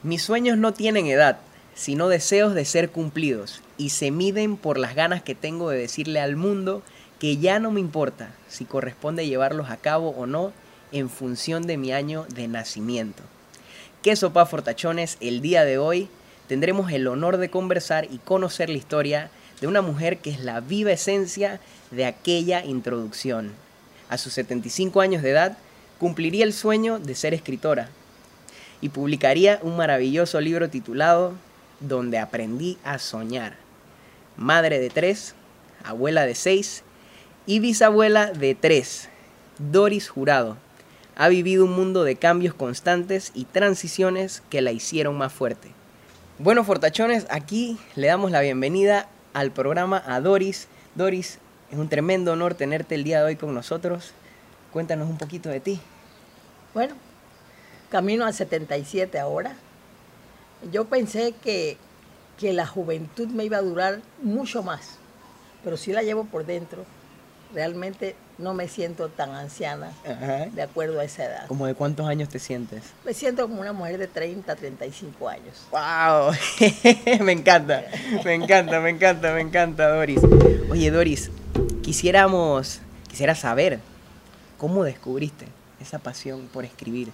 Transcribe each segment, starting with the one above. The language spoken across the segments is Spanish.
Mis sueños no tienen edad, sino deseos de ser cumplidos, y se miden por las ganas que tengo de decirle al mundo que ya no me importa si corresponde llevarlos a cabo o no en función de mi año de nacimiento. ¿Qué sopa fortachones? El día de hoy tendremos el honor de conversar y conocer la historia de una mujer que es la viva esencia de aquella introducción. A sus 75 años de edad cumpliría el sueño de ser escritora y publicaría un maravilloso libro titulado Donde aprendí a soñar. Madre de 3, abuela de 6 y bisabuela de 3, Doris Jurado ha vivido un mundo de cambios constantes y transiciones que la hicieron más fuerte. Bueno, fortachones, aquí le damos la bienvenida al programa a Doris. Doris, es un tremendo honor tenerte el día de hoy con nosotros. Cuéntanos un poquito de ti. Bueno, camino a 77 ahora. Yo pensé que la juventud me iba a durar mucho más, pero sí la llevo por dentro. Realmente no me siento tan anciana. Ajá. De acuerdo a esa edad. ¿Cómo de cuántos años te sientes? Me siento como una mujer de 30, 35 años. ¡Wow! Me encanta, Doris. Oye, Doris, quisiera saber cómo descubriste esa pasión por escribir.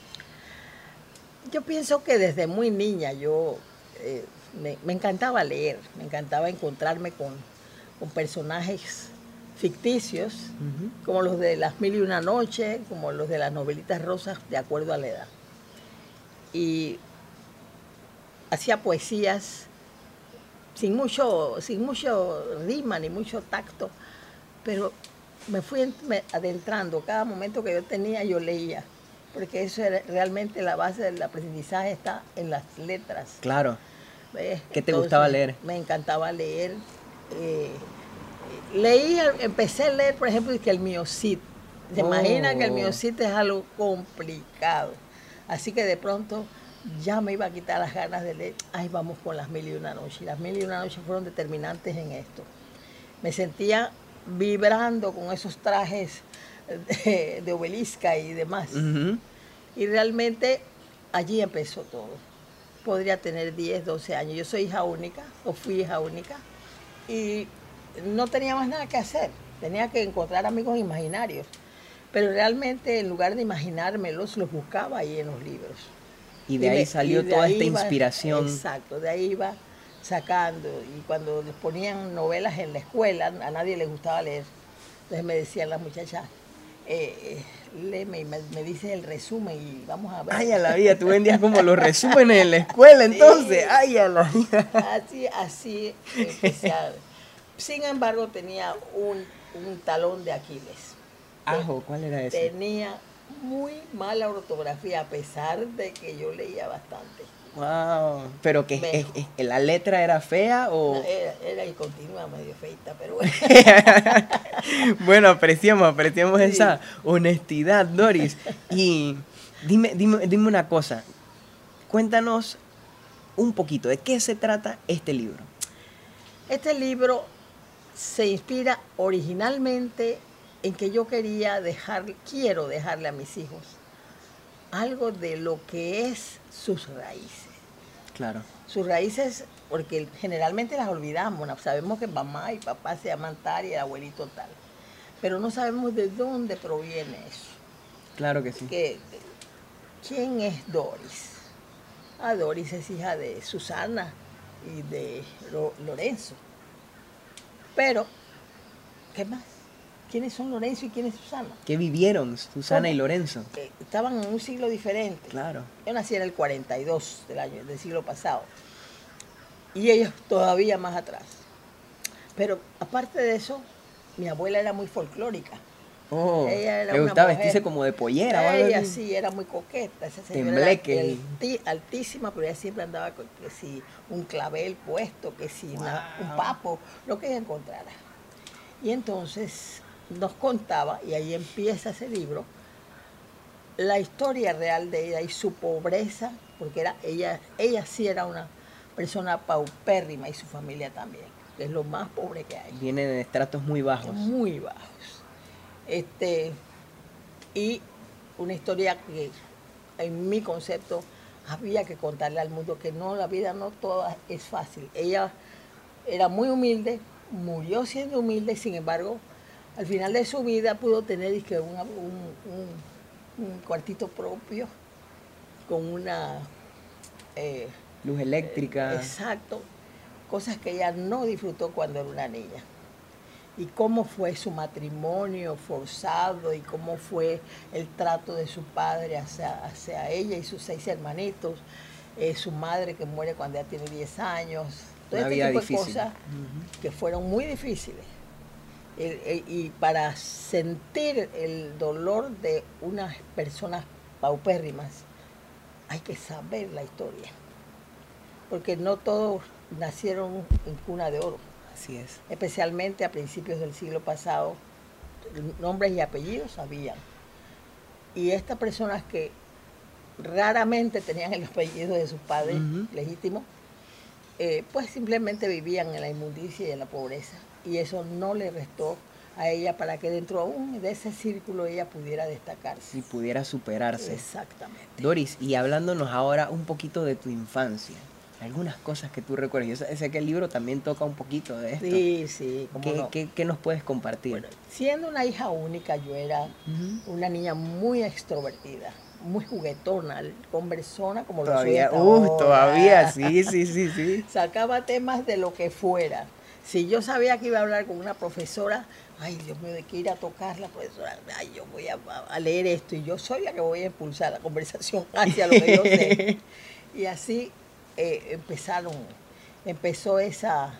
Yo pienso que desde muy niña me encantaba leer, me encantaba encontrarme con personajes ficticios, como los de Las Mil y una Noche, como los de las novelitas rosas, de acuerdo a la edad. Y hacía poesías sin mucho rima ni mucho tacto, pero me fui adentrando. Cada momento que yo tenía, yo leía, porque eso era realmente la base del aprendizaje, está en las letras. Claro. ¿Ves? ¿Qué te gustaba leer? Me encantaba leer. Empecé a leer, por ejemplo, que el Mío Cid. ¿Se imaginan que el Mío Cid es algo complicado? Así que de pronto ya me iba a quitar las ganas de leer. Ay, vamos con Las Mil y una Noche. Y Las Mil y una Noche fueron determinantes en esto. Me sentía vibrando con esos trajes de Obelisca y demás. Y realmente allí empezó todo. Podría tener 10, 12 años. Yo soy hija única, o fui hija única, y no tenía más nada que hacer. Tenía que encontrar amigos imaginarios. Pero realmente, en lugar de imaginármelos, los buscaba ahí en los libros. Y de ahí salió toda esta inspiración. Exacto, de ahí iba sacando. Y cuando les ponían novelas en la escuela, a nadie les gustaba leer. Entonces me decían las muchachas, léeme y me dices el resumen y vamos a ver. Ay, a la vida, tú vendías como los resúmenes en la escuela, entonces. Sí. Ay, a la vida. Así empecé a... Sin embargo, tenía un talón de Aquiles. Ajo, ¿cuál era ese? Tenía muy mala ortografía, a pesar de que yo leía bastante. Wow, pero que ¿la letra era fea o...? No, era y continúa medio feita, pero bueno. Bueno, apreciamos sí. Esa honestidad, Doris. Y dime una cosa, cuéntanos un poquito, ¿de qué se trata este libro? Este libro se inspira originalmente en que yo quiero dejarle a mis hijos algo de lo que es sus raíces. Claro. Sus raíces, porque generalmente las olvidamos, sabemos que mamá y papá se llaman tal y el abuelito tal, pero no sabemos de dónde proviene eso. Claro que sí. ¿Quién es Doris? Doris es hija de Susana y de Lorenzo. Pero, ¿qué más? ¿Quiénes son Lorenzo y quién es Susana? ¿Qué vivieron Susana y Lorenzo? Estaban en un siglo diferente. Claro. Yo nací en el 42 del siglo pasado. Y ellos todavía más atrás. Pero aparte de eso, mi abuela era muy folclórica. Oh, le gustaba vestirse como de pollera. Ella sí, era muy coqueta. Esa señora era altísima, pero ella siempre andaba con que si un clavel puesto, que si un papo, lo que ella encontrara. Y entonces nos contaba, y ahí empieza ese libro, la historia real de ella y su pobreza, porque ella sí era una persona paupérrima, y su familia también, que es lo más pobre que hay. Viene de estratos muy bajos. Muy bajos. Y una historia que, en mi concepto, había que contarle al mundo que no, la vida no toda es fácil. Ella era muy humilde, murió siendo humilde, sin embargo, al final de su vida pudo tener dizque, un cuartito propio con una... Luz eléctrica. exacto, cosas que ella no disfrutó cuando era una niña. Y cómo fue su matrimonio forzado y cómo fue el trato de su padre hacia ella y sus 6 hermanitos, su madre que muere cuando ella tiene 10 años, todo Una este vida tipo difícil. de cosas que fueron muy difíciles. Y para sentir el dolor de unas personas paupérrimas hay que saber la historia, porque no todos nacieron en cuna de oro. Así es. Especialmente a principios del siglo pasado, nombres y apellidos habían. Y estas personas que raramente tenían el apellido de sus padres legítimos, pues simplemente vivían en la inmundicia y en la pobreza. Y eso no le restó a ella para que dentro aún de ese círculo ella pudiera destacarse. Y pudiera superarse. Exactamente. Doris, y hablándonos ahora un poquito de tu infancia, algunas cosas que tú recuerdas. Yo sé que el libro también toca un poquito de esto. Sí, sí, cómo no. ¿Qué nos puedes compartir? Bueno, siendo una hija única, yo era una niña muy extrovertida, muy juguetona, conversona como lo soy hasta ahora. Todavía, sí. Sacaba temas de lo que fuera. Si yo sabía que iba a hablar con una profesora, ay, Dios mío, de que ir a tocar la profesora, ay, yo voy a leer esto y yo soy la que voy a impulsar la conversación hacia lo que yo sé. Y así empezó esa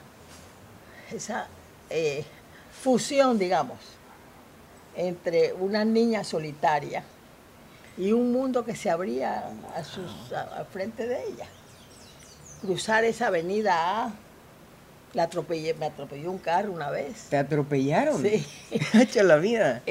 fusión, digamos, entre una niña solitaria y un mundo que se abría a frente de ella. Cruzar esa avenida A, me atropelló un carro una vez. ¿Te atropellaron? Sí. Hacha la vida.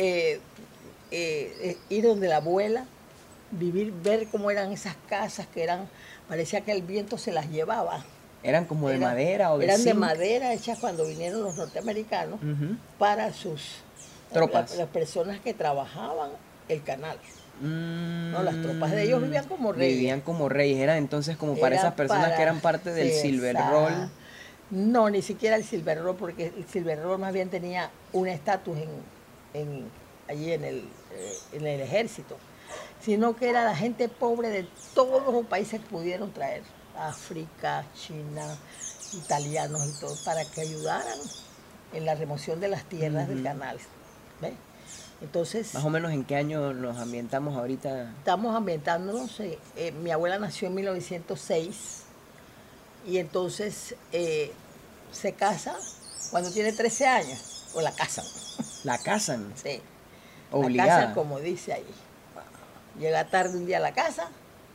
Ir donde la abuela, ver cómo eran esas casas parecía que el viento se las llevaba. ¿Eran como de madera o de Eran zinc? de madera hechas cuando vinieron los norteamericanos para sus tropas. Las personas que trabajaban el canal. No, las tropas de ellos vivían como reyes. Vivían como reyes, eran entonces como para esas personas que eran parte del Silver Roll. No, ni siquiera el Silver Roll, porque el Silver Roll más bien tenía un estatus allí en el ejército, sino que era la gente pobre de todos los países que pudieron traer, África, China, italianos y todo, para que ayudaran en la remoción de las tierras del canal. ¿Ves? Entonces, ¿más o menos en qué año nos ambientamos ahorita? Estamos ambientándonos, mi abuela nació en 1906 y entonces se casa cuando tiene 13 años, o la casan. ¿La casan? Sí. Obligada. La casan como dice ahí. Llega tarde un día a la casa,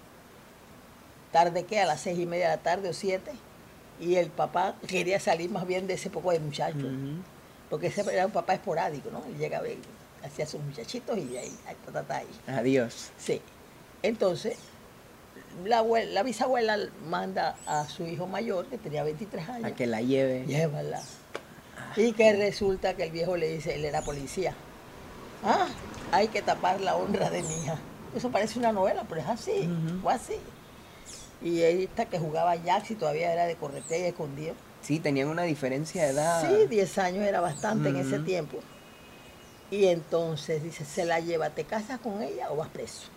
tarde que a las 6:30 de la tarde o 7, y el papá quería salir más bien de ese poco de muchacho, porque ese era un papá esporádico, ¿no? Él llegaba y hacía sus muchachitos y de ahí, ahí. Adiós. Sí. Entonces, la bisabuela manda a su hijo mayor, que tenía 23 años. A que la lleve. Llévala. Y que resulta que el viejo le dice, él era policía. Ah, hay que tapar la honra de mi hija. Eso parece una novela, pero es así, fue así. Y esta que jugaba Jax y todavía era de corretea y escondido. Sí, tenían una diferencia de edad. Sí, 10 años era bastante en ese tiempo. Y entonces dice, se la lleva, ¿te casas con ella o vas preso?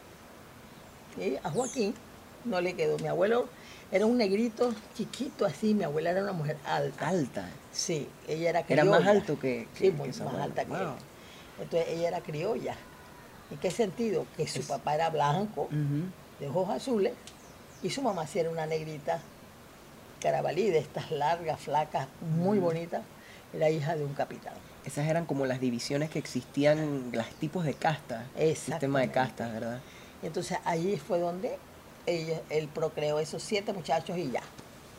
Y a Joaquín no le quedó. Mi abuelo era un negrito chiquito así, mi abuela era una mujer alta. ¿Alta? Sí, ella era criolla. Era más alto que sí, muy que más alta que wow. él. Entonces ella era criolla. ¿En qué sentido? Que su papá era blanco, de ojos azules, y su mamá sí era una negrita carabalí, de estas largas, flacas, muy bonitas. Era hija de un capitán. Esas eran como las divisiones que existían, los tipos de castas, el sistema de castas, ¿verdad? Y entonces allí fue donde él procreó esos 7 muchachos y ya.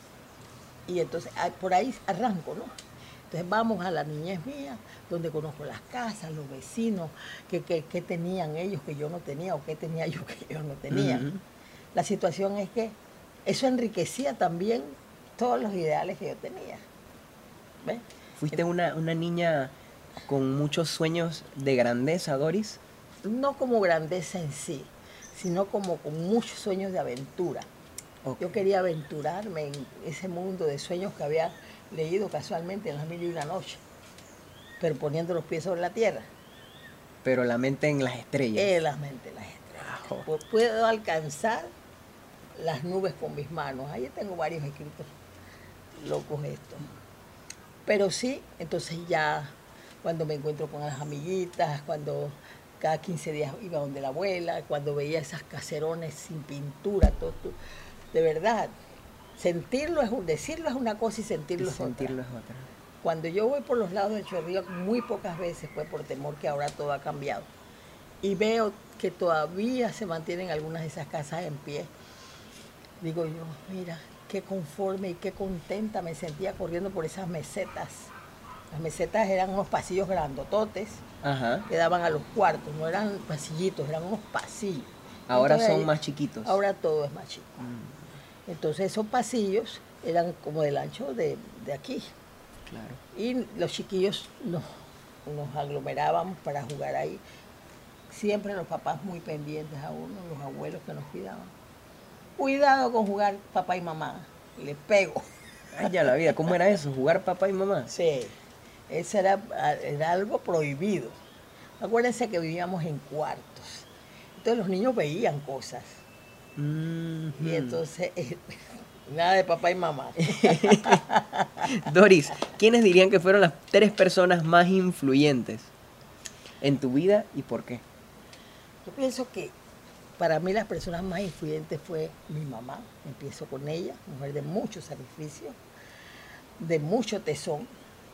Y entonces por ahí arranco, ¿no? Entonces vamos a la niñez mía, donde conozco las casas, los vecinos, qué tenían ellos que yo no tenía o qué tenía yo que ellos no tenían. La situación es que eso enriquecía también todos los ideales que yo tenía. ¿Ves? ¿Fuiste una niña con muchos sueños de grandeza, Doris? No como grandeza en sí, sino como con muchos sueños de aventura. Ok. Yo quería aventurarme en ese mundo de sueños que había leído casualmente en las mil y una noches, pero poniendo los pies sobre la tierra. Pero la mente en las estrellas. La mente de las estrellas. Ajo. Puedo alcanzar las nubes con mis manos. Ahí tengo varios escritos locos estos. Pero sí, entonces ya cuando me encuentro con las amiguitas, cuando cada 15 días iba donde la abuela, cuando veía esas caserones sin pintura, todo, de verdad, decirlo es una cosa y sentirlo es Sentirlo otra. es otra. Cuando yo voy por los lados del Chorrillo, muy pocas veces fue por temor que ahora todo ha cambiado. Y veo que todavía se mantienen algunas de esas casas en pie. Digo yo, mira, qué conforme y qué contenta me sentía corriendo por esas mesetas. Las mesetas eran unos pasillos grandototes Ajá. que daban a los cuartos, no eran pasillitos, eran unos pasillos. Ahora Entonces, son más chiquitos. Ahora todo es más chico. Entonces esos pasillos eran como del ancho de aquí. Claro. Y los chiquillos nos aglomerábamos para jugar ahí. Siempre los papás muy pendientes a uno, los abuelos que nos cuidaban. Cuidado con jugar papá y mamá, le pego. Ay, ya la vida, ¿cómo era eso? ¿Jugar papá y mamá? Sí, eso era algo prohibido. Acuérdense que vivíamos en cuartos. Entonces los niños veían cosas. Y entonces, nada de papá y mamá. Doris, ¿quiénes dirían que fueron las 3 personas más influyentes en tu vida y por qué? Yo pienso que para mí las personas más influyentes fue mi mamá. Empiezo con ella, mujer de mucho sacrificio, de mucho tesón,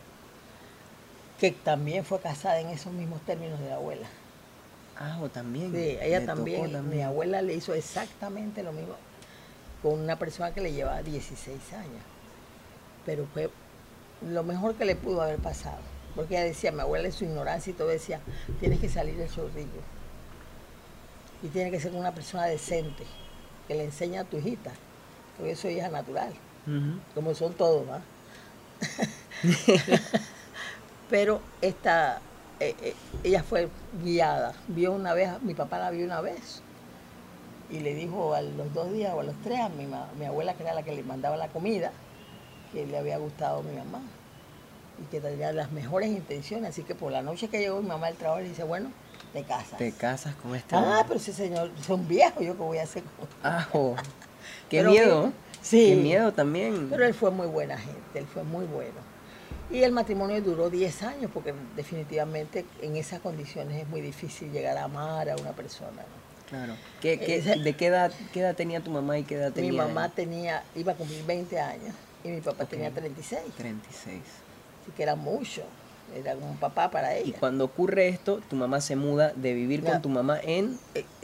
que también fue casada en esos mismos términos de la abuela. Ah, o también. Sí, ella Le también, tocó también. mi abuela le hizo exactamente lo mismo con una persona que le llevaba 16 años. Pero fue lo mejor que le pudo haber pasado. Porque ella decía, mi abuela en su ignorancia y todo decía, tienes que salir del Chorrillo. Y tiene que ser una persona decente, que le enseñe a tu hijita, porque eso es hija natural, como son todos, ¿no? Pero ella fue guiada, vio una vez, mi papá la vio una vez, y le dijo a los 2 días o a los 3 a mi abuela, que era la que le mandaba la comida, que le había gustado a mi mamá, y que tenía las mejores intenciones, así que por la noche que llegó mi mamá del trabajo le dice, bueno, te casas. Te casas con este Ah, hombre. pero ese señor, son viejos, ¿yo qué voy a hacer con Ajo. Qué Pero miedo. sí. Qué miedo también. Pero él fue muy buena gente, él fue muy bueno. Y el matrimonio duró 10 años, porque definitivamente en esas condiciones es muy difícil llegar a amar a una persona, ¿no? Claro. Ese- ¿De qué edad tenía tu mamá y qué edad tenía Mi mamá él? iba a cumplir 20 años y mi papá Ok. tenía 36, 36. así que era mucho, era como un papá para Y ella. cuando ocurre esto, tu mamá se muda de vivir Ya. con tu mamá en...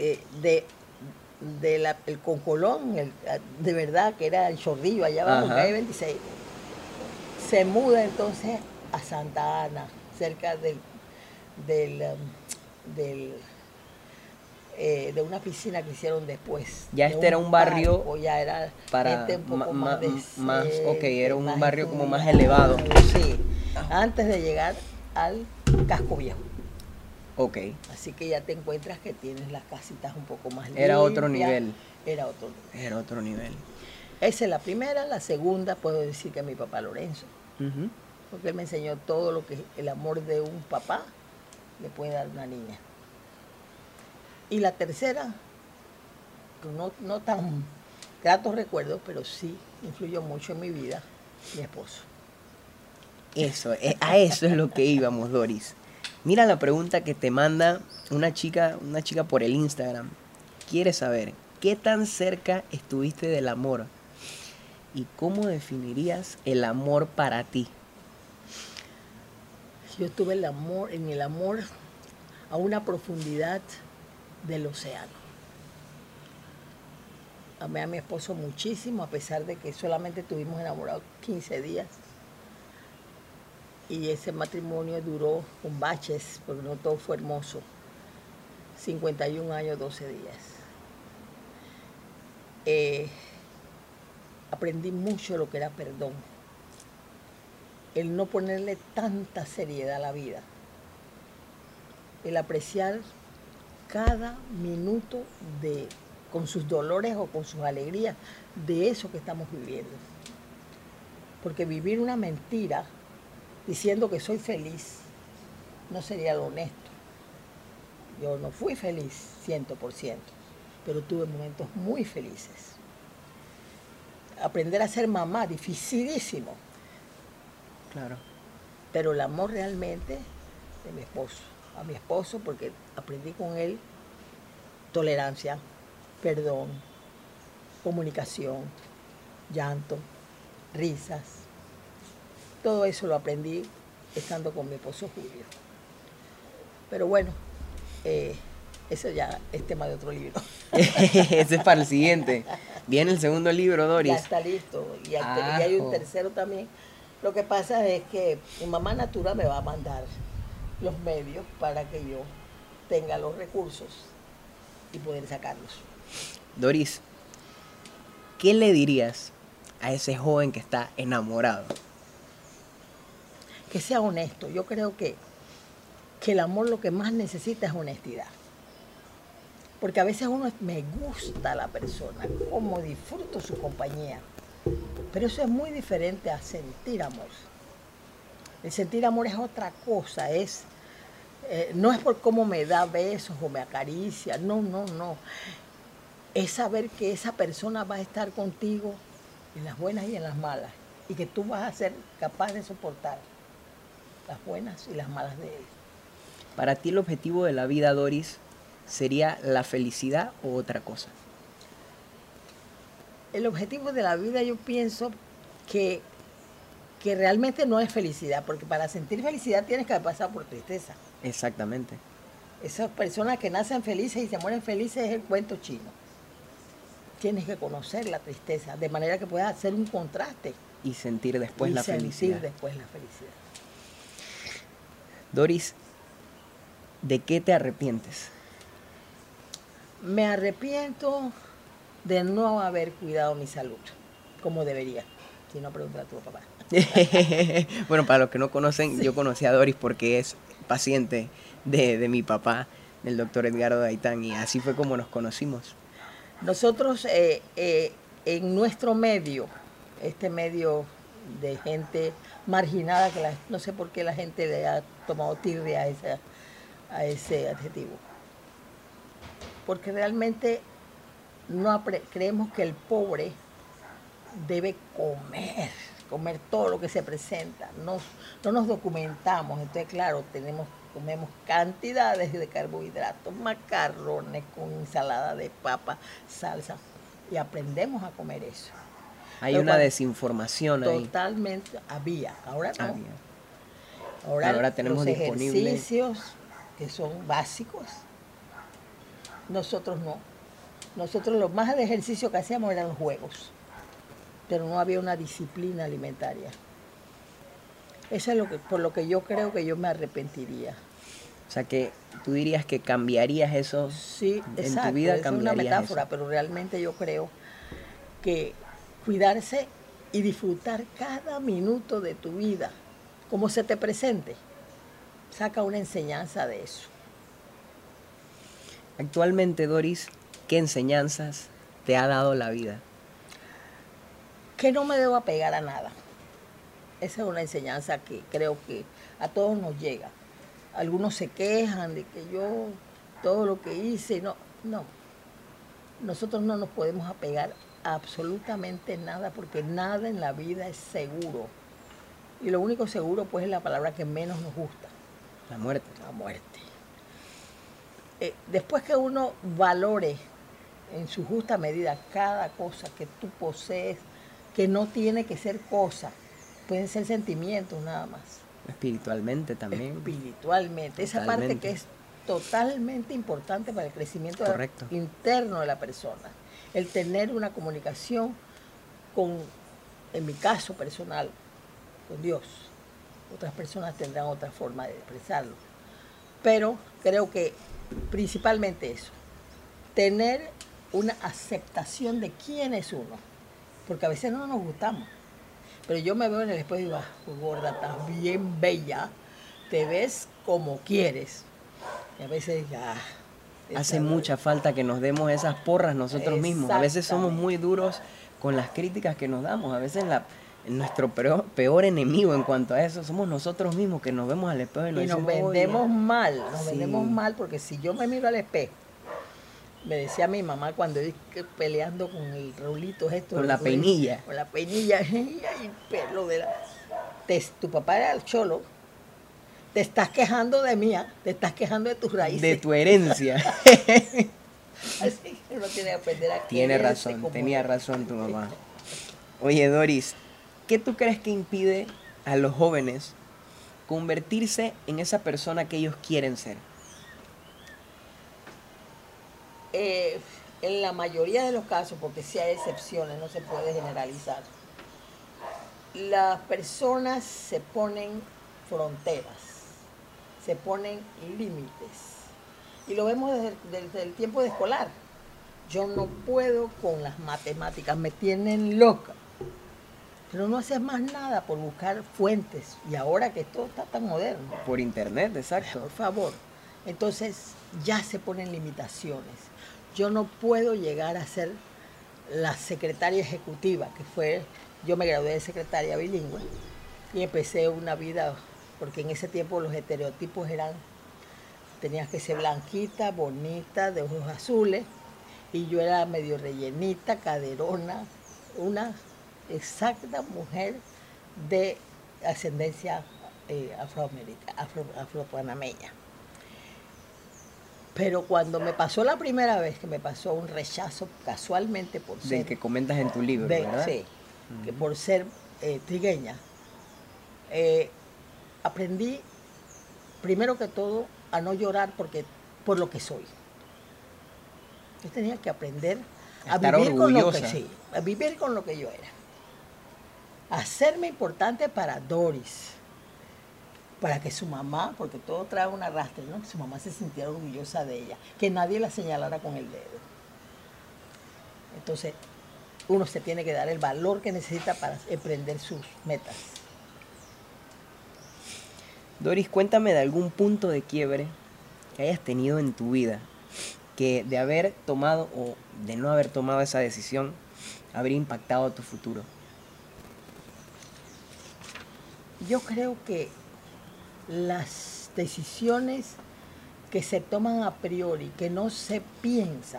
El Concolón, de verdad que era el Chorrillo, allá abajo, Ajá. calle 26. Se muda entonces a Santa Ana, cerca del, um, del, de una piscina que hicieron después. Ya de este era un barrio parco, ya era para gente un poco más más, ok, decente, era un más barrio como más estudiado, elevado. sí, antes de llegar al casco viejo. Ok, Así que ya te encuentras que tienes las casitas un poco más era otro limpias. nivel. Era otro nivel. Era otro nivel. Esa es la primera. La segunda puedo decir que mi papá Lorenzo, Ujú. porque él me enseñó todo lo que el amor de un papá le puede dar a una niña. Y la tercera, no tan gratos recuerdos, pero sí influyó mucho en mi vida, mi esposo. Eso, a eso es lo que íbamos, Doris. Mira la pregunta que te manda una chica por el Instagram. Quiere saber, ¿qué tan cerca estuviste del amor? ¿Y cómo definirías el amor para ti? Yo tuve en el amor a una profundidad del océano. Amé a mi esposo muchísimo, a pesar de que solamente estuvimos enamorados 15 días. Y ese matrimonio duró con baches, porque no todo fue hermoso. 51 años, 12 días. Aprendí mucho lo que era perdón. El no ponerle tanta seriedad a la vida. El apreciar cada minuto de con sus dolores o con sus alegrías, de eso que estamos viviendo. Porque vivir una mentira diciendo que soy feliz no sería lo honesto. Yo no fui feliz 100%, pero tuve momentos muy felices. Aprender a ser mamá, dificilísimo. Claro. Pero el amor realmente de mi esposo, a mi esposo, porque aprendí con él tolerancia, perdón, comunicación, llanto, risas. Todo eso lo aprendí estando con mi esposo Julio. Pero bueno, eso ya es tema de otro libro. Ese es para el siguiente. Viene el segundo libro, Doris. Ya está listo. Y hay un tercero también. Lo que pasa es que mi mamá Natura me va a mandar los medios para que yo tenga los recursos y poder sacarlos. Doris, ¿qué le dirías a ese joven que está enamorado? Que sea honesto. Yo creo que el amor lo que más necesita es honestidad. Porque a veces uno me gusta la persona, como disfruto su compañía. Pero eso es muy diferente a sentir amor. El sentir amor es otra cosa, no es por cómo me da besos o me acaricia, no. Es saber que esa persona va a estar contigo en las buenas y en las malas. Y que tú vas a ser capaz de soportar las buenas y las malas de él. Para ti el objetivo de la vida, Doris, ¿sería la felicidad o otra cosa? El objetivo de la vida yo pienso que realmente no es felicidad, porque para sentir felicidad tienes que pasar por tristeza. Exactamente. Esas personas que nacen felices y se mueren felices es el cuento chino. Tienes que conocer la tristeza, de manera que puedas hacer un contraste. Y sentir después la felicidad. Doris, ¿de qué te arrepientes? Me arrepiento de no haber cuidado mi salud como debería. Si no, pregúntale a tu papá. Bueno, para los que no conocen, sí. Yo conocí a Doris porque es paciente de mi papá, del doctor Edgardo Gaitán, y así fue como nos conocimos. Nosotros en nuestro medio, este medio de gente marginada, que no sé por qué la gente le ha tomado tirria a ese adjetivo. Porque realmente creemos que el pobre debe comer todo lo que se presenta. No nos documentamos, entonces claro, comemos cantidades de carbohidratos, macarrones con ensalada de papa, salsa, y aprendemos a comer eso. Hay una desinformación ahí. Totalmente había, ahora no. Había. Ahora tenemos los disponible ejercicios que son básicos. Nosotros no. Nosotros lo más de ejercicio que hacíamos eran los juegos, pero no había una disciplina alimentaria. Eso es por lo que yo creo que yo me arrepentiría. O sea, que tú dirías que cambiarías eso. Sí, en exacto, tu vida. Es una metáfora, eso. Pero realmente yo creo que cuidarse y disfrutar cada minuto de tu vida, como se te presente, saca una enseñanza de eso. Actualmente, Doris, ¿qué enseñanzas te ha dado la vida? Que no me debo apegar a nada. Esa es una enseñanza que creo que a todos nos llega. Algunos se quejan de que yo todo lo que hice, no. Nosotros no nos podemos apegar a absolutamente nada, porque nada en la vida es seguro. Y lo único seguro pues es la palabra que menos nos gusta. La muerte. La muerte. Después que uno valore en su justa medida cada cosa que tú posees, que no tiene que ser cosa, pueden ser sentimientos nada más. Espiritualmente también. Espiritualmente. Esa parte que es totalmente importante para el crecimiento interno de la persona. El tener una comunicación en mi caso personal, con Dios. Otras personas tendrán otra forma de expresarlo. Pero creo que principalmente eso. Tener una aceptación de quién es uno. Porque a veces no nos gustamos. Pero yo me veo en el espejo y digo, gorda, estás bien bella, te ves como quieres. Y a veces digo, hace mucha falta que nos demos esas porras nosotros mismos. A veces somos muy duros con las críticas que nos damos. A veces nuestro peor enemigo en cuanto a eso somos nosotros mismos, que nos vemos al espejo y nos decimos, vendemos mal, sí, vendemos mal, porque si yo me miro al espejo, me decía mi mamá cuando yo peleando con el rulito esto, con la peinilla, y pelo de tu papá era el cholo, te estás quejando de mí, te estás quejando de tus raíces, de tu herencia. Así que uno tiene que aprender a Tiene razón, tenía razón tu mamá. Oye, Doris, ¿qué tú crees que impide a los jóvenes convertirse en esa persona que ellos quieren ser? En la mayoría de los casos, porque sí hay excepciones, no se puede generalizar, las personas se ponen fronteras, se ponen límites. Y lo vemos desde el tiempo de escolar. Yo no puedo con las matemáticas, me tienen loca. Pero no haces más nada por buscar fuentes. Y ahora que todo está tan moderno. Por internet, exacto. Por favor. Entonces ya se ponen limitaciones. Yo no puedo llegar a ser la secretaria ejecutiva, yo me gradué de secretaria bilingüe y empecé una vida, porque en ese tiempo los estereotipos tenías que ser blanquita, bonita, de ojos azules, y yo era medio rellenita, caderona, una exacta mujer de ascendencia afropanameña. Pero cuando me pasó la primera vez, que me pasó un rechazo casualmente por ser... Del que comentas en tu libro, ¿verdad? Sí, que por ser trigueña, aprendí, primero que todo, a no llorar por lo que soy. Yo tenía que aprender a vivir con lo que yo era. Hacerme importante para Doris, para que su mamá, porque todo trae un arrastre, ¿no? Que su mamá se sintiera orgullosa de ella, que nadie la señalara con el dedo. Entonces, uno se tiene que dar el valor que necesita para emprender sus metas. Doris, cuéntame de algún punto de quiebre que hayas tenido en tu vida, que de haber tomado o de no haber tomado esa decisión, habría impactado tu futuro. Yo creo que las decisiones que se toman a priori, que no se piensan,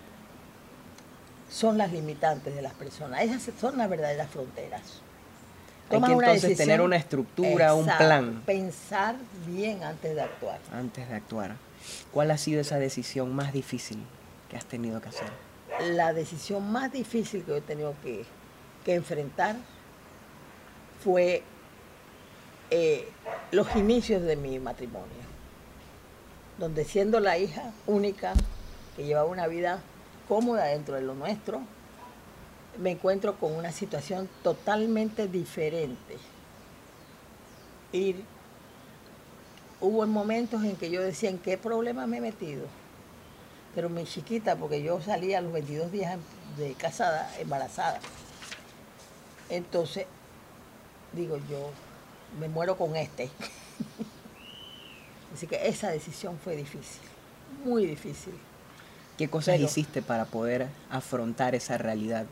son las limitantes de las personas. Esas son las verdaderas fronteras. Hay que entonces tener una estructura, un plan. Pensar bien antes de actuar. Antes de actuar. ¿Cuál ha sido esa decisión más difícil que has tenido que hacer? La decisión más difícil que he tenido que enfrentar fue los inicios de mi matrimonio, donde siendo la hija única, que llevaba una vida cómoda dentro de lo nuestro, me encuentro con una situación totalmente diferente. Y hubo momentos en que yo decía, ¿en qué problema me he metido? Pero mi chiquita, porque yo salí a los 22 días de casada, embarazada. Entonces, digo, yo me muero con este. Así que esa decisión fue difícil, muy difícil. ¿Qué cosas hiciste para poder afrontar esa realidad?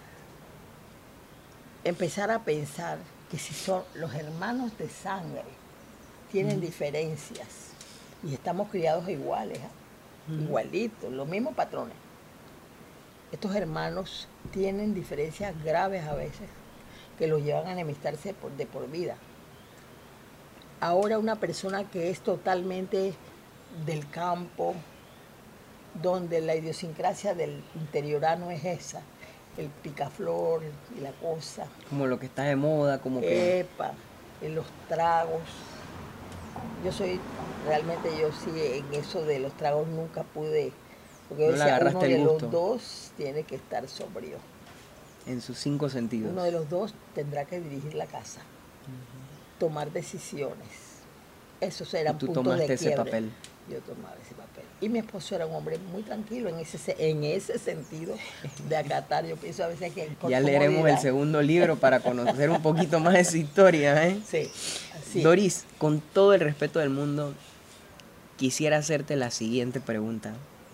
Empezar a pensar que si son los hermanos de sangre, tienen diferencias y estamos criados iguales, igualitos, los mismos patrones. Estos hermanos tienen diferencias graves a veces que los llevan a enemistarse de por vida. Ahora una persona que es totalmente del campo, donde la idiosincrasia del interiorano es esa, el picaflor y la cosa. Como lo que está de moda, como en los tragos. Yo sí, en eso de los tragos nunca pude, porque yo decía, uno de los dos tiene que estar sobrio. En sus 5 sentidos. Uno de los dos tendrá que dirigir la casa, tomar decisiones. Eso será un punto de quiebre. ¿Y tú tomaste ese papel? Yo tomaba ese papel. Y mi esposo era un hombre muy tranquilo en ese sentido de acatar. Yo pienso a veces que... Ya leeremos el segundo libro para conocer un poquito más de su historia, ¿eh? Sí, así. Doris, con todo el respeto del mundo, quisiera hacerte la siguiente pregunta.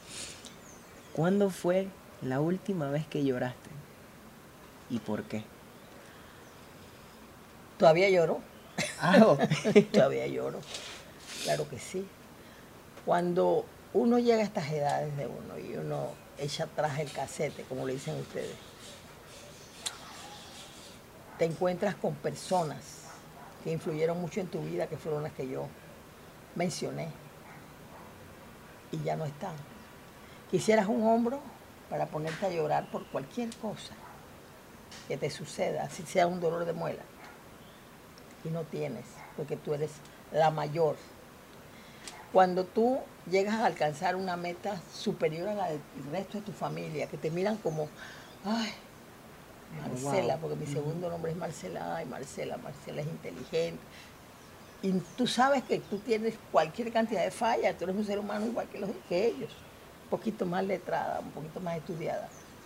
¿Cuándo fue la última vez que lloraste? ¿Y por qué? Todavía lloro, Ah, todavía lloro, claro que sí. Cuando uno llega a estas edades de uno y uno echa atrás el casete, como le dicen ustedes, te encuentras con personas que influyeron mucho en tu vida, que fueron las que yo mencioné, y ya no están. Quisieras un hombro para ponerte a llorar por cualquier cosa que te suceda, así sea un dolor de muela, y no tienes, porque tú eres la mayor. Cuando tú llegas a alcanzar una meta superior a la del resto de tu familia, que te miran como, ay, Marcela, wow. porque mi segundo nombre es Marcela, ay, Marcela, Marcela es inteligente. Y tú sabes que tú tienes cualquier cantidad de fallas, tú eres un ser humano igual que ellos, un poquito más letrada, un poquito más estudiada.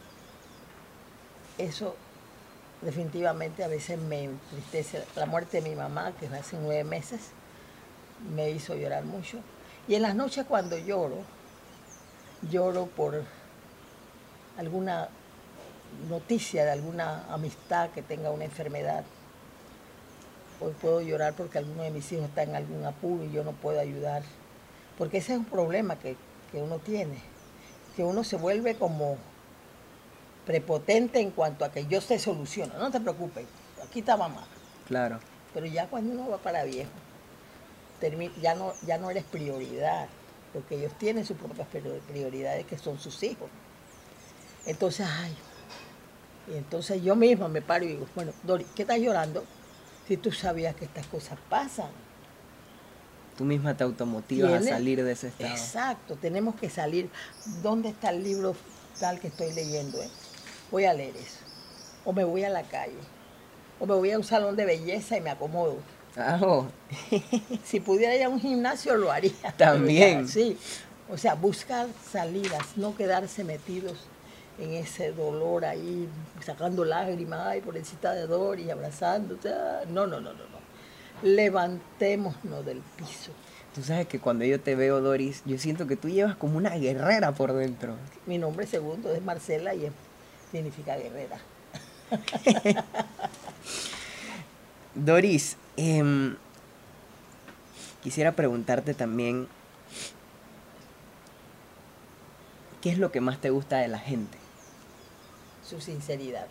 Eso definitivamente a veces me entristece. La muerte de mi mamá, que fue hace 9 meses, me hizo llorar mucho. Y en las noches cuando lloro, lloro por alguna noticia de alguna amistad que tenga una enfermedad. Hoy puedo llorar porque alguno de mis hijos está en algún apuro y yo no puedo ayudar. Porque ese es un problema que uno tiene, que uno se vuelve como prepotente en cuanto a que yo te soluciono. No te preocupes, aquí está mamá. Claro. Pero ya cuando uno va para viejo, ya no eres prioridad, porque ellos tienen sus propias prioridades que son sus hijos. Entonces, ay, y entonces yo misma me paro y digo, bueno, Dori, ¿qué estás llorando? Si tú sabías que estas cosas pasan. Tú misma te automotivas a Tiene, salir de ese estado. exacto, tenemos que salir. ¿Dónde está el libro tal que estoy leyendo? Voy a leer eso. O me voy a la calle. O me voy a un salón de belleza y me acomodo. Ah, oh. Si pudiera ir a un gimnasio lo haría. También. Sí. O sea, buscar salidas, no quedarse metidos en ese dolor ahí, sacando lágrimas, ay, pobrecita de Doris, abrazándote. No, no, no, no, no. Levantémonos del piso. Tú sabes que cuando yo te veo, Doris, yo siento que tú llevas como una guerrera por dentro. Mi nombre segundo es Marcela y significa guerrera. Doris, quisiera preguntarte también, ¿qué es lo que más te gusta de la gente? Su sinceridad.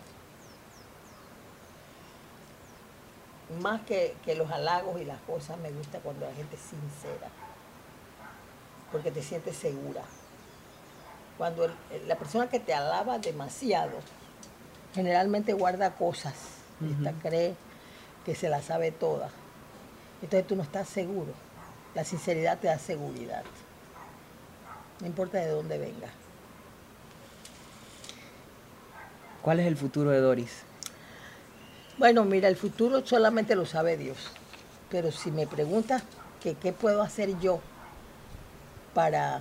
Más que los halagos y las cosas, me gusta cuando la gente es sincera, porque te sientes segura. Cuando la persona que te alaba demasiado, generalmente guarda cosas, cree que se la sabe toda. Entonces tú no estás seguro. La sinceridad te da seguridad. No importa de dónde venga. ¿Cuál es el futuro de Doris? Bueno, mira, el futuro solamente lo sabe Dios. Pero si me preguntas que qué puedo hacer yo para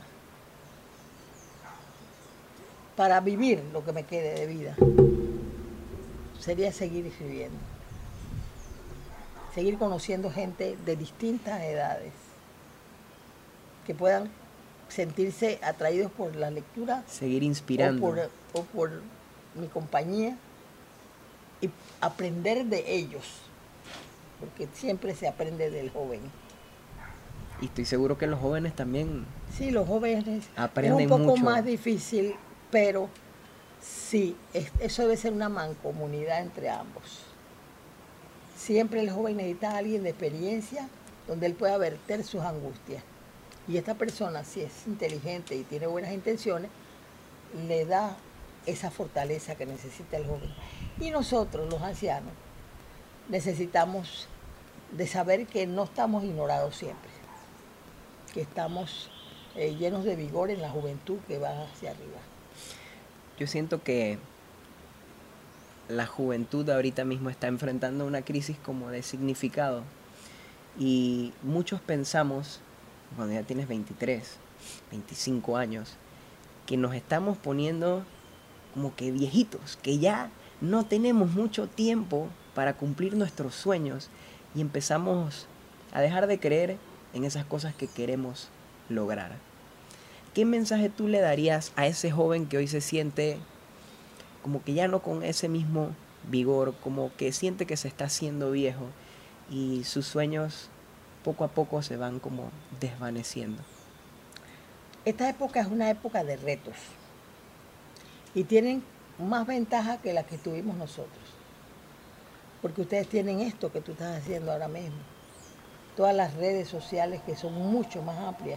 vivir lo que me quede de vida, sería seguir escribiendo. Seguir conociendo gente de distintas edades que puedan sentirse atraídos por la lectura. Seguir inspirando. O por mi compañía y aprender de ellos, porque siempre se aprende del joven. Y estoy seguro que los jóvenes también. Sí, los jóvenes aprenden es un poco mucho. más difícil, pero sí, eso debe ser una mancomunidad entre ambos. Siempre el joven necesita a alguien de experiencia donde él pueda verter sus angustias. Y esta persona, si es inteligente y tiene buenas intenciones, le da esa fortaleza que necesita el joven. Y nosotros, los ancianos, necesitamos de saber que no estamos ignorados siempre, que estamos llenos de vigor en la juventud que va hacia arriba. Yo siento que la juventud ahorita mismo está enfrentando una crisis como de significado. Y muchos pensamos, cuando ya tienes 23, 25 años, que nos estamos poniendo como que viejitos, que ya no tenemos mucho tiempo para cumplir nuestros sueños y empezamos a dejar de creer en esas cosas que queremos lograr. ¿qué mensaje tú le darías a ese joven que hoy se siente como que ya no con ese mismo vigor, como que siente que se está haciendo viejo y sus sueños poco a poco se van como desvaneciendo? Esta época es una época de retos y tienen más ventaja que la que tuvimos nosotros, porque ustedes tienen esto que tú estás haciendo ahora mismo, todas las redes sociales que son mucho más amplias.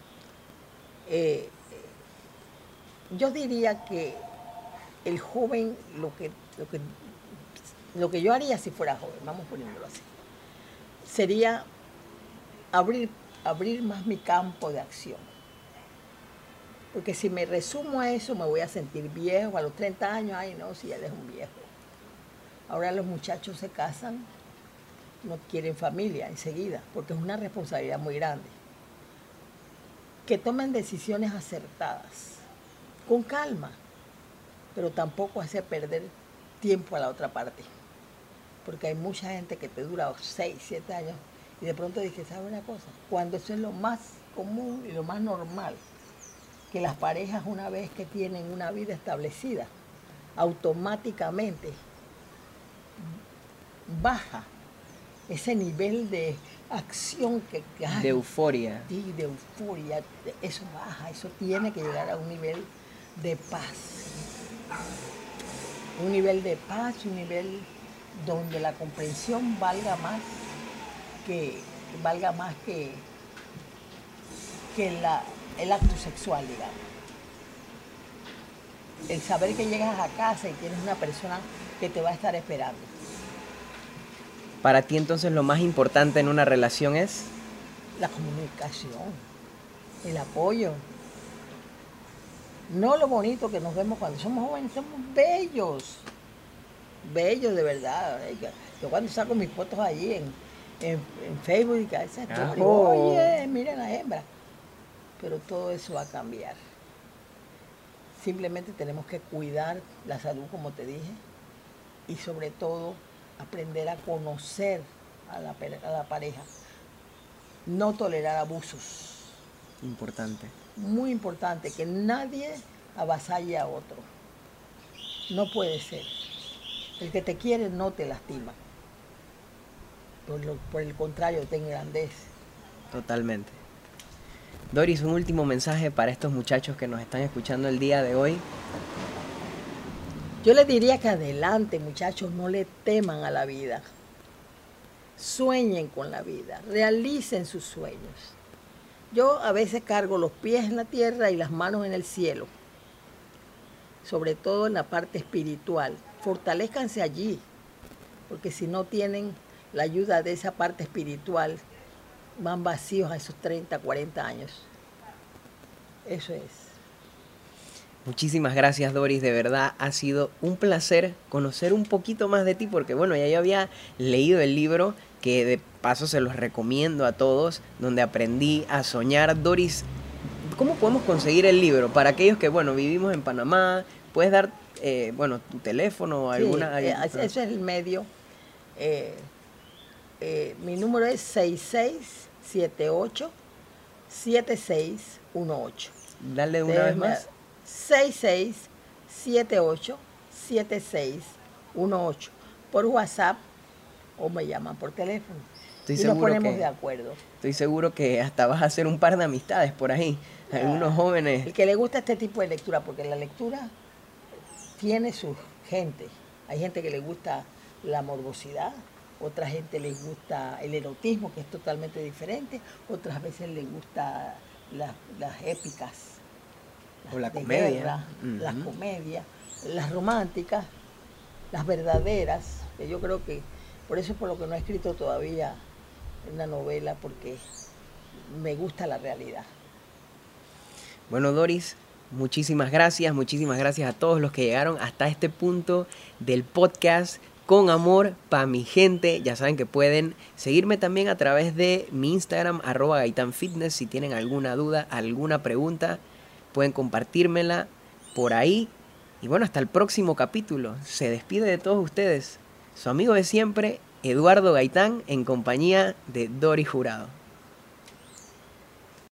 Yo diría que el joven, lo que yo haría si fuera joven, vamos poniéndolo así, sería abrir más mi campo de acción. Porque si me resumo a eso, me voy a sentir viejo. A los 30 años, ay no, si ya eres un viejo. Ahora los muchachos se casan, no quieren familia enseguida, porque es una responsabilidad muy grande. Que tomen decisiones acertadas, con calma, pero tampoco hacer perder tiempo a la otra parte. Porque hay mucha gente que te dura 6, 7 años y de pronto dices, ¿sabes una cosa? Cuando eso es lo más común y lo más normal, que las parejas una vez que tienen una vida establecida, automáticamente baja ese nivel de acción que hay. De euforia. Sí, de euforia. Eso baja, eso tiene que llegar a un nivel de paz. Un nivel de paz, un nivel donde la comprensión valga más que el acto sexual, digamos. El saber que llegas a casa y tienes una persona que te va a estar esperando. Para ti entonces lo más importante en una relación es La comunicación, el apoyo. No lo bonito que nos vemos cuando somos jóvenes, somos bellos. Bellos de verdad. Yo cuando saco mis fotos allí en Facebook y cada esa historia, oye, miren la hembra. Pero todo eso va a cambiar. Simplemente tenemos que cuidar la salud, como te dije, y sobre todo aprender a conocer a la pareja. No tolerar abusos. importante. Muy importante, que nadie avasalle a otro. No puede ser. El que te quiere no te lastima. Por el contrario, te engrandece. Totalmente. Doris, un último mensaje para estos muchachos que nos están escuchando el día de hoy. Yo les diría que adelante, muchachos, no le teman a la vida. Sueñen con la vida, realicen sus sueños. Yo a veces cargo los pies en la tierra y las manos en el cielo, sobre todo en la parte espiritual. Fortalezcanse allí, porque si no tienen la ayuda de esa parte espiritual, van vacíos a esos 30, 40 años. Eso es. Muchísimas gracias, Doris, de verdad ha sido un placer conocer un poquito más de ti, porque bueno, ya yo había leído el libro, que de paso se los recomiendo a todos, donde aprendí a soñar. Doris, ¿cómo podemos conseguir el libro? Para aquellos que, bueno, vivimos en Panamá, ¿puedes dar, tu teléfono o alguna...? Sí, ese es el medio. Mi número es 6678-7618. Dale una vez más. 6678-7618 por WhatsApp o me llaman por teléfono. Nos ponemos de acuerdo. Estoy seguro que hasta vas a hacer un par de amistades por ahí. Algunos jóvenes. El que le gusta este tipo de lectura, porque la lectura tiene su gente. Hay gente que le gusta la morbosidad, otra gente le gusta el erotismo, que es totalmente diferente, otras veces le gusta las épicas. O la comedia. Guerra, las comedias, las románticas, las verdaderas, que yo creo que por eso es por lo que no he escrito todavía una novela, porque me gusta la realidad. Bueno, Doris, muchísimas gracias a todos los que llegaron hasta este punto del podcast. Con amor para mi gente. Ya saben que pueden seguirme también a través de mi Instagram, @gaitanfitness. Si tienen alguna duda, alguna pregunta, pueden compartírmela por ahí. Y bueno, hasta el próximo capítulo. Se despide de todos ustedes su amigo de siempre, Eduardo Gaitán, en compañía de Doris Jurado.